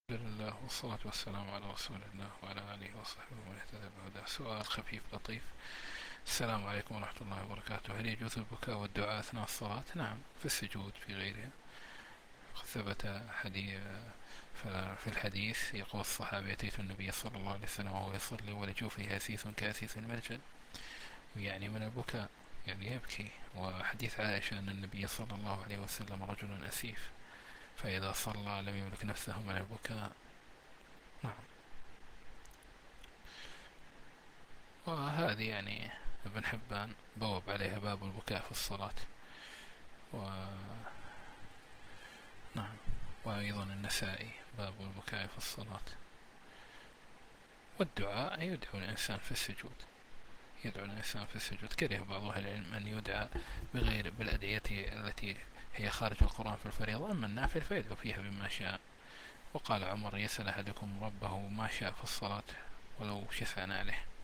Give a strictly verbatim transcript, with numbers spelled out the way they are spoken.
الحمد لله والصلاة والسلام على رسول الله وعلى آله وصحبه ومن اهتدى بهداه. سؤال خفيف لطيف. السلام عليكم ورحمة الله وبركاته. هل يجوز البكاء والدعاء أثناء الصلاة؟ نعم، في السجود في غيرها. ثبت حديث في الحديث يقول الصحابي: أتيت النبي صلى الله عليه وسلم وهو يصلي ولجوفه هسيس كأسيس المرجل، يعني من البكاء، يعني يبكي. وحديث عائشة أن النبي صلى الله عليه وسلم رجل أسيف، فإذا صلى لم يملك نفسه من البكاء. نعم. وهذه يعني ابن حبان بوب عليها باب البكاء في الصلاة. و نعم. وأيضا النسائي باب البكاء في الصلاة. والدعاء يدعو الإنسان في السجود، يدعو الإنسان في السجود. كره بعض أهل العلم أن يدعى بغير بالأدعية التي هي خارج القرآن في الفريضة، أما النافل فيدعو فيها بما شاء. وقال عمر: يسأل أحدكم ربه ما شاء في الصلاة ولو شسع عليه.